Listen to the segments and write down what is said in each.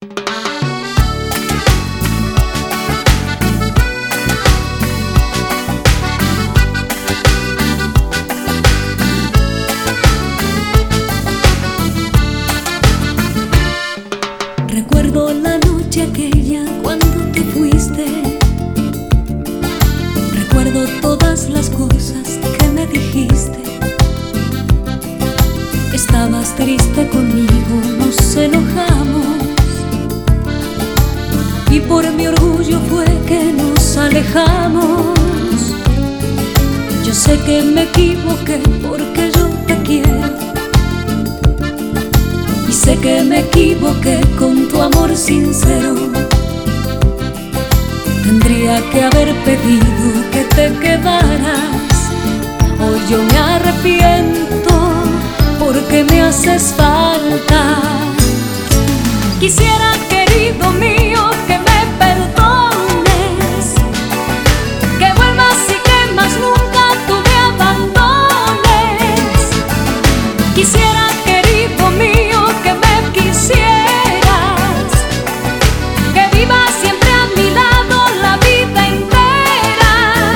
Recuerdo la noche aquella cuando te fuiste. Recuerdo todas las cosas que me dijiste. Estabas triste conmigo, nos enojamos, y por mi orgullo fue que nos alejamos. Yo sé que me equivoqué porque yo te quiero, y sé que me equivoqué con tu amor sincero. Tendría que haber pedido que te quedaras. Hoy yo me arrepiento porque me haces falta. Quisiera, querido mío, que me perdones, que vuelvas y que más nunca tú me abandones. Quisiera, querido mío, que me quisieras, que vivas siempre a mi lado la vida entera.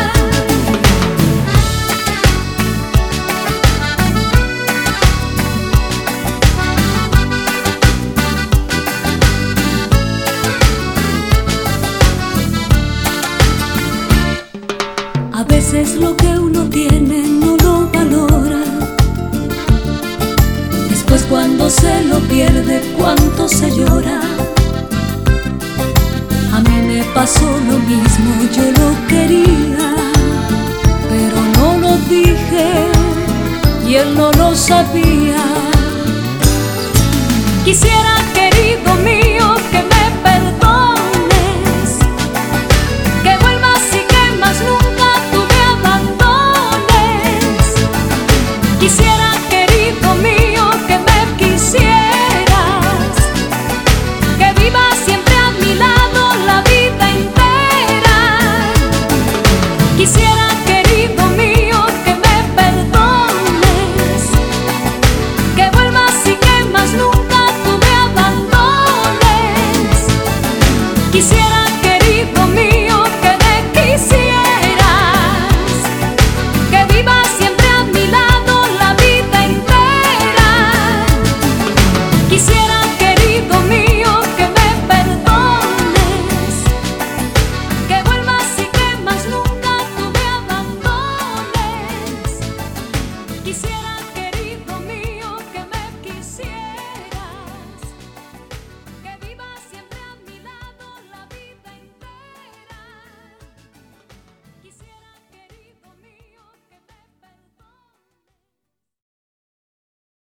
A veces lo que uno tiene no lo valora. Después cuando se lo pierde, cuánto se llora.